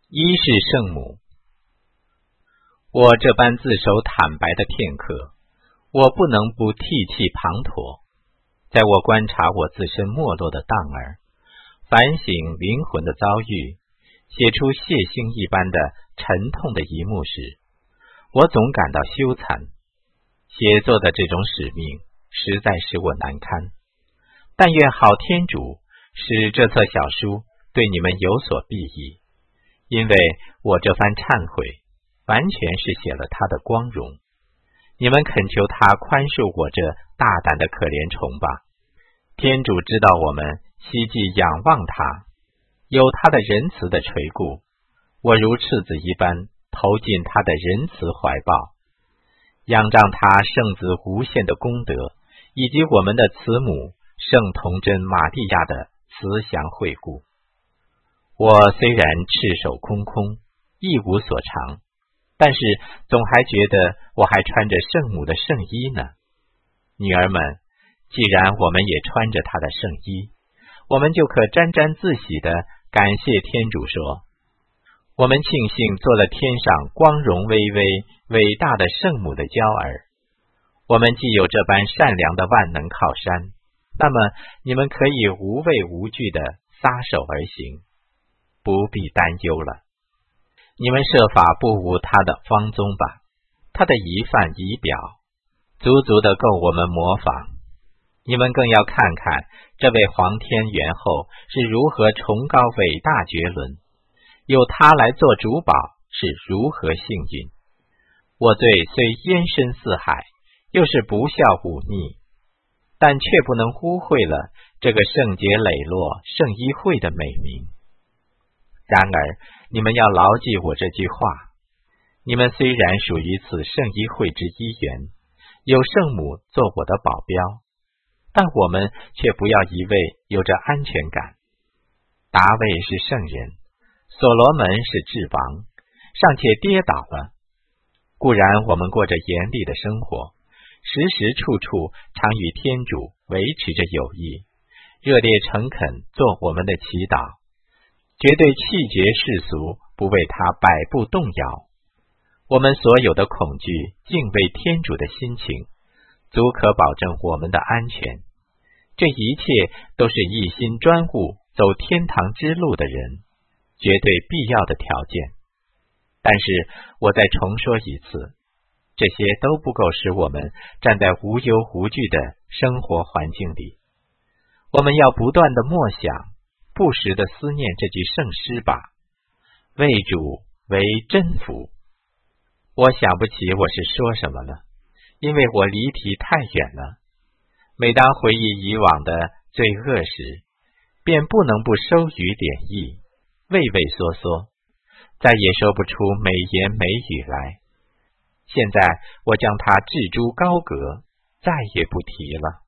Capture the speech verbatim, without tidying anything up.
一是圣母。我这般自首坦白的片刻，我不能不涕泣滂沱。在我观察我自身没落的当儿，反省灵魂的遭遇，写出血腥一般的沉痛的一幕时，我总感到羞惭。写作的这种使命实在使我难堪，但愿好天主使这册小书对你们有所裨益，因为我这番忏悔完全是写了他的光荣。你们恳求他宽恕我这大胆的可怜虫吧。天主知道我们希冀仰望他，有他的仁慈的垂顾，我如赤子一般投进他的仁慈怀抱，仰仗他圣子无限的功德，以及我们的慈母圣童真玛利亚的慈祥惠顾。我虽然赤手空空，一无所长，但是总还觉得我还穿着圣母的圣衣呢。女儿们，既然我们也穿着她的圣衣，我们就可沾沾自喜地感谢天主说，我们庆幸做了天上光荣巍巍伟大的圣母的娇儿。我们既有这般善良的万能靠山，那么你们可以无畏无惧地撒手而行，不必担忧了。你们设法不无他的芳踪吧，他的遗范仪表足足的够我们模仿。你们更要看看这位皇天元后是如何崇高伟大绝伦，有他来做主保是如何幸运。我罪虽淹深似海，又是不孝忤逆，但却不能污秽了这个圣洁磊落圣衣会的美名。然而你们要牢记我这句话，你们虽然属于此圣衣会之一员，有圣母做我的保镖，但我们却不要一味有着安全感。达卫是圣人，所罗门是智王，尚且跌倒了。固然我们过着严厉的生活，时时处处常与天主维持着友谊，热烈诚恳做我们的祈祷，绝对弃绝世俗，不为他摆布动摇。我们所有的恐惧敬畏天主的心情，足可保证我们的安全。这一切都是一心专务走天堂之路的人绝对必要的条件。但是我再重说一次，这些都不够使我们站在无忧无惧的生活环境里。我们要不断的默想，不时的思念这句圣诗吧，为主为真福。我想不起我是说什么了，因为我离题太远了。每当回忆以往的罪恶时，便不能不收语敛意，畏畏缩缩，再也说不出美言美语来。现在我将它置诸高阁，再也不提了。